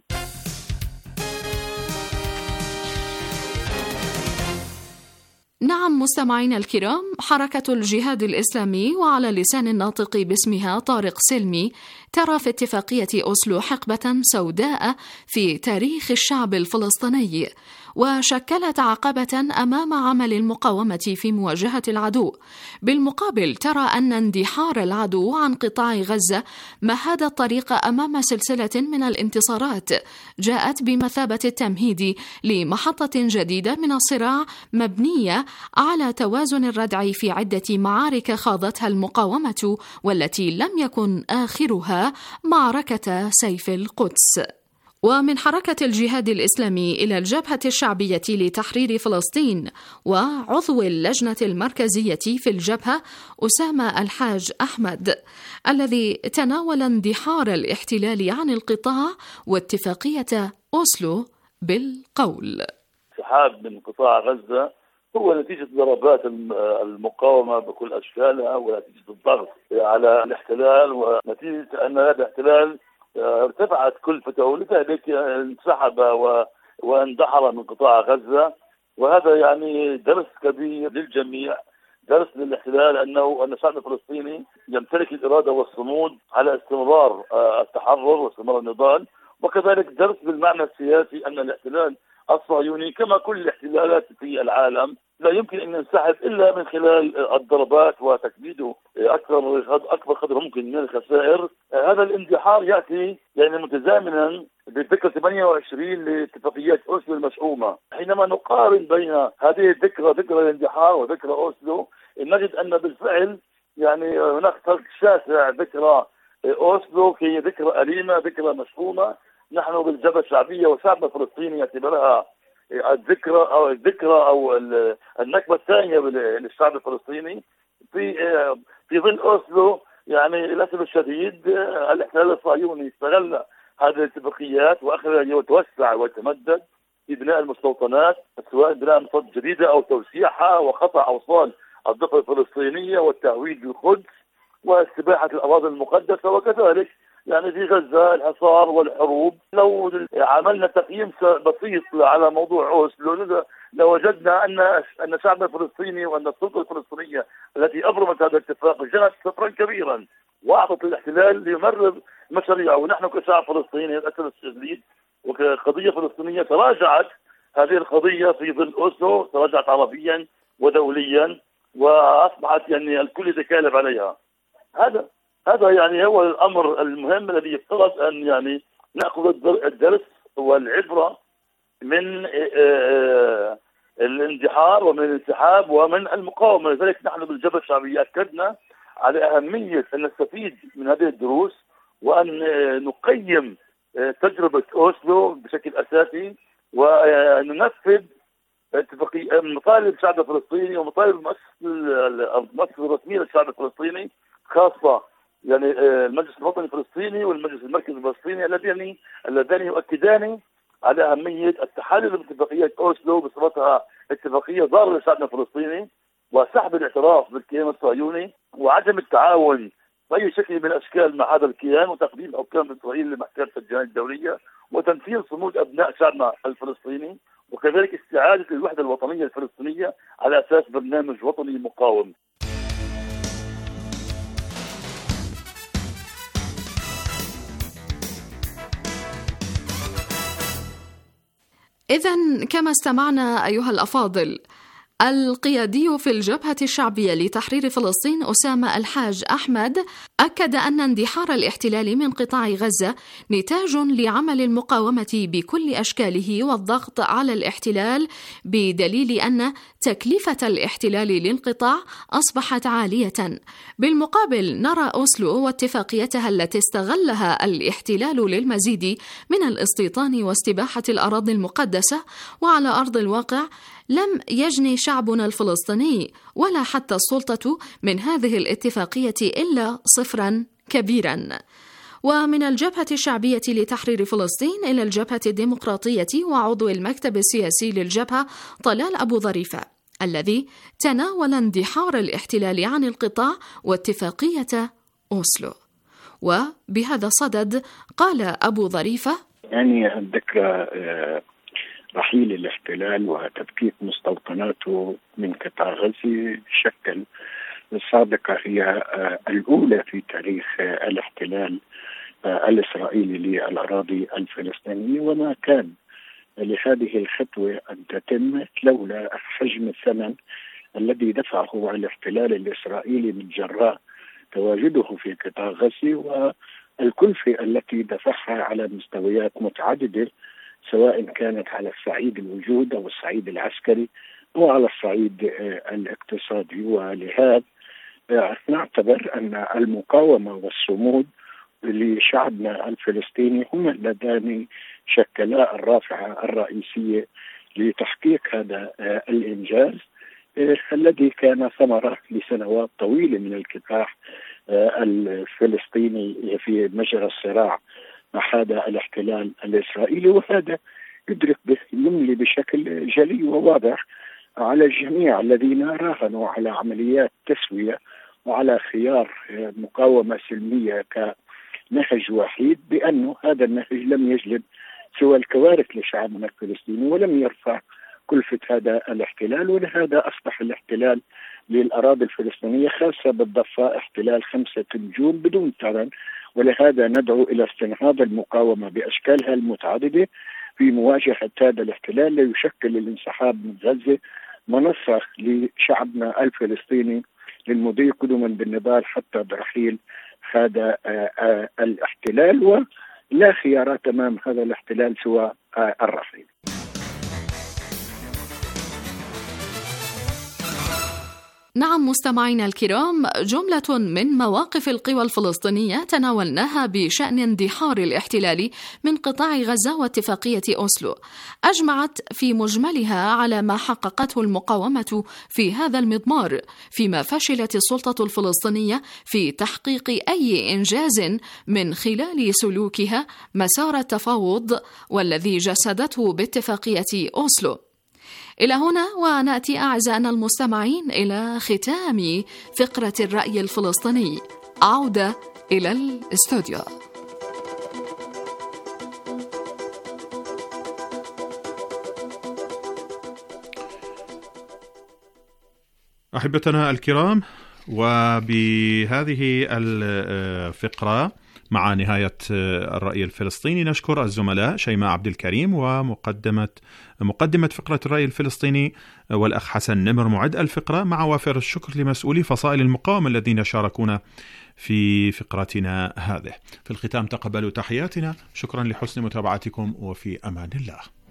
نعم مستمعينا الكرام، حركة الجهاد الإسلامي وعلى لسان الناطق باسمها طارق سلمي ترى في اتفاقية أوسلو حقبة سوداء في تاريخ الشعب الفلسطيني، وشكلت عقبة أمام عمل المقاومة في مواجهة العدو. بالمقابل ترى أن اندحار العدو عن قطاع غزة مهد الطريق أمام سلسلة من الانتصارات جاءت بمثابة التمهيد لمحطة جديدة من الصراع مبنية على توازن الردع في عدة معارك خاضتها المقاومة، والتي لم يكن آخرها معركة سيف القدس. ومن حركة الجهاد الإسلامي إلى الجبهة الشعبية لتحرير فلسطين وعضو اللجنة المركزية في الجبهة أسامة الحاج أحمد، الذي تناول اندحار الاحتلال عن القطاع واتفاقية أوسلو بالقول: انسحاب من قطاع غزة هو نتيجة ضربات المقاومة بكل أشكالها، ونتيجة الضغط على الاحتلال، ونتيجة أن هذا الاحتلال ارتفعت كلفته، ولذلك انسحب واندحر من قطاع غزة. وهذا يعني درس كبير للجميع، درس للاحتلال أن الشعب الفلسطيني يمتلك الإرادة والصمود على استمرار التحرر واستمرار النضال، وكذلك درس بالمعنى السياسي أن الاحتلال الصهيوني كما كل الاحتلالات في العالم لا يمكن أن ينسحب إلا من خلال الضربات وتكبيده أكبر قدر ممكن من الخسائر. هذا الاندحار يأتي يعني متزامنا بذكرى 28 لاتفاقيات أوسلو المشؤومة. حينما نقارن بين هذه الذكرى، ذكرى الاندحار، وذكرى أوسلو، نجد أن بالفعل يعني هناك فرق شاسع. ذكرى أوسلو هي ذكرى أليمة، ذكرى مشؤومة. نحن بالجبهة الشعبية والشعب الفلسطيني يعتبرها الذكرى أو النكبة الثانية للشعب الفلسطيني في ظل أوسلو. يعني للأسف الشديد الاحتلال الصهيوني استغل هذه الاتفاقيات وأخذ يتوسع ويتمدد في بناء المستوطنات، سواء بناء مستوطنات جديدة أو توسيعها، وقطع أوصال الضفة الفلسطينية والتهويد للقدس واستباحة الأراضي المقدسة. وكذلك يعني في غزة الحصار والحروب. لو عملنا تقييم بسيط على موضوع أوسلو لوجدنا أن الشعب الفلسطيني وأن السلطة الفلسطينية التي أبرمت هذا الاتفاق جنت سفرا كبيرا، وأعطت الاحتلال ليمرر مشاريعه. ونحن كشعب فلسطيني للأسف الشديد وكقضية فلسطينية تراجعت هذه القضية في ظل أوسلو، تراجعت عربيا ودوليا، وأصبحت يعني الكل يتكالب عليها. هذا يعني هو الأمر المهم الذي يفترض أن يعني نأخذ الدرس والعبرة من الاندحار ومن الانسحاب ومن المقاومة. لذلك نحن بالجبهة الشعبية أكدنا على أهمية أن نستفيد من هذه الدروس، وأن نقيم تجربة أوسلو بشكل أساسي، وننفذ مطالب الشعب الفلسطيني ومطالب المؤسسة الرسمية للشعب الفلسطيني، خاصة يعني المجلس الوطني الفلسطيني والمجلس المركزي الفلسطيني اللذان يؤكدان على أهمية التحلل باتفاقية أوسلو بصفتها اتفاقية ضارة للشعب الفلسطيني، وسحب الاعتراف بالكيان الصهيوني، وعدم التعاون بأي شكل من الأشكال مع هذا الكيان، وتقديم حكام إسرائيل لمحكمة الجناية الدولية، وتنفيذ صمود أبناء شعبنا الفلسطيني، وكذلك استعادة الوحدة الوطنية الفلسطينية على أساس برنامج وطني مقاوم. إذن كما استمعنا أيها الأفاضل، القيادي في الجبهة الشعبية لتحرير فلسطين أسامة الحاج أحمد أكد أن اندحار الاحتلال من قطاع غزة نتاج لعمل المقاومة بكل أشكاله والضغط على الاحتلال، بدليل أن تكلفة الاحتلال للقطاع أصبحت عالية. بالمقابل نرى أوسلو واتفاقيتها التي استغلها الاحتلال للمزيد من الاستيطان واستباحة الأراضي المقدسة، وعلى أرض الواقع لم يجني شعبنا الفلسطيني ولا حتى السلطة من هذه الاتفاقية إلا صفرا كبيرا. ومن الجبهة الشعبية لتحرير فلسطين إلى الجبهة الديمقراطية وعضو المكتب السياسي للجبهة طلال أبو ظريفة، الذي تناول اندحار الاحتلال عن القطاع واتفاقية أوسلو. وبهذا الصدد قال أبو ظريفة: يعني الذكرى رحيل الاحتلال وتفكيك مستوطناته من قطاع غزة شكل السابقة هي الأولى في تاريخ الاحتلال الإسرائيلي للأراضي الفلسطينية، وما كان لهذه الخطوة أن تتم لولا حجم الثمن الذي دفعه الاحتلال الإسرائيلي من جراء تواجده في قطاع غزة، والكلفة التي دفعها على مستويات متعددة، سواء كانت على الصعيد الوجود أو الصعيد العسكري أو على الصعيد الاقتصادي. ولهذا نعتبر أن المقاومة والصمود لشعبنا الفلسطيني هما اللذان شكلا الرافعة الرئيسية لتحقيق هذا الإنجاز الذي كان ثمرة لسنوات طويلة من الكفاح الفلسطيني في مجرى الصراع مع هذا الاحتلال الإسرائيلي. وهذا يملي بشكل جلي وواضح على الجميع الذين راهنوا على عمليات تسوية وعلى خيار مقاومة سلمية كنهج وحيد، بأنه هذا النهج لم يجلب سوى الكوارث لشعبنا الفلسطيني ولم يرفع كلفة هذا الاحتلال. ولهذا أصبح الاحتلال للأراضي الفلسطينية خاصة بالضفة احتلال 5 نجوم بدون ثمن. ولهذا ندعو إلى استنهاض المقاومة بأشكالها المتعددة في مواجهة هذا الاحتلال. ليشكل الانسحاب من غزة منصة لشعبنا الفلسطيني للمضي قدما بالنضال حتى برحيل هذا الاحتلال، ولا خيارات أمام هذا الاحتلال سوى الرحيل. نعم مستمعينا الكرام، جملة من مواقف القوى الفلسطينية تناولناها بشأن اندحار الاحتلال من قطاع غزة واتفاقية أوسلو، أجمعت في مجملها على ما حققته المقاومة في هذا المضمار، فيما فشلت السلطة الفلسطينية في تحقيق أي إنجاز من خلال سلوكها مسار التفاوض والذي جسدته باتفاقية أوسلو. إلى هنا ونأتي أعزائنا المستمعين إلى ختام فقرة الرأي الفلسطيني. عودة إلى الاستوديو. أحبتنا الكرام، وبهذه الفقرة مع نهاية الرأي الفلسطيني نشكر الزملاء شيماء عبد الكريم ومقدمة فقرة الرأي الفلسطيني، والأخ حسن نمر معد الفقرة، مع وافر الشكر لمسؤولي فصائل المقاومة الذين شاركونا في فقرتنا هذه. في الختام تقبلوا تحياتنا، شكرا لحسن متابعتكم وفي أمان الله.